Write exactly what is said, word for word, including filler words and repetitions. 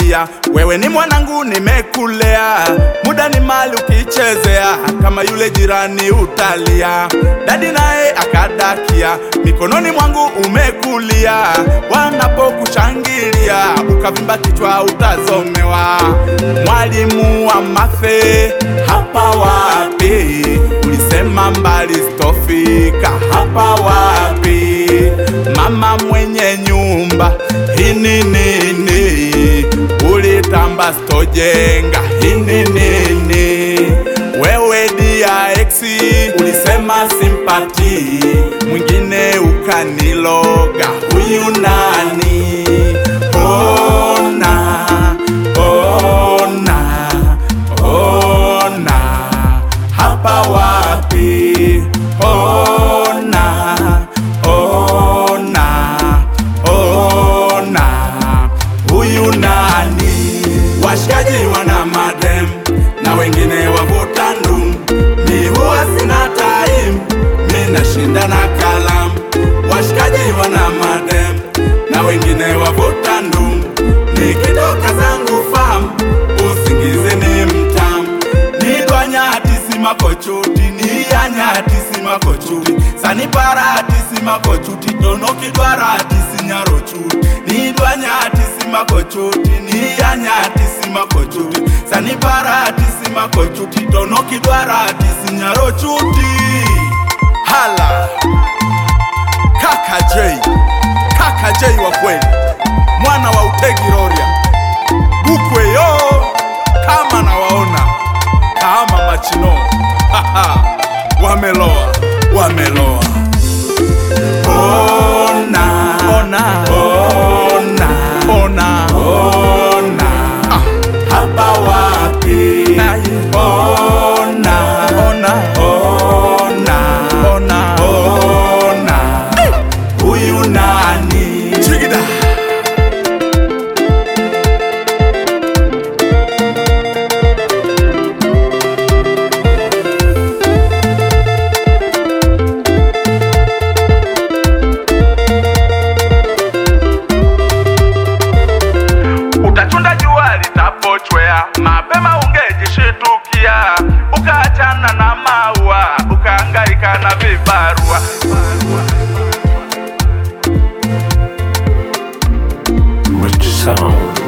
kupatia. Wewe ni mwanangu nimekulea, muda ni mali ukichezea, kama yule jirani utalia. Dadi naye akadakia, mikononi mwangu umekulia, wanapokushangilia ukavimba kichwa utazomewa. Mwalimu wa mathe hapa wapi? Ulisema mbali sitofika hapa wapi? Mama mwenye nyumba hini nini? Ulitamba sitojenga hini nini? Wewe dia exi ulisema simpati, mwingine ukaniloga, huyu nani? Ona, ona, ona, hapa wapi? Ona, ona, ona, huyu nani? Washikaji wana madem na wengine wavuta ndum, mi huwa sina time, mi nashinda na kalamu. Washikaji wana madem na wengine wavuta ndum, nikitoka zangu famu usingizi ni mtamu. Nidwanyati simakochuti, niyanyati simakochuti, saniparati simakochuti, donokidwarati sinyarochuti. Nidwanyati simakochuti, niyanyati simakochuti, saniparati simakochuti, donokidwarati sinyarochuti. Hala Kaka J, Kaka J wa kweli, mwana wa Utegi Rorya, Bukwe yo, kama na waona kama machino. Haha, wameloa, wameloa. Ona, ona, ona, ona, ona, ah, hapa wapi? Ona, ona, ona, ona, ona, hey! Huyu nani? Chigida. Utachunda jua litapochwea, mapema ungejishitukia, ukaachana na maua, ukahangaika na vibarua. Rich sound.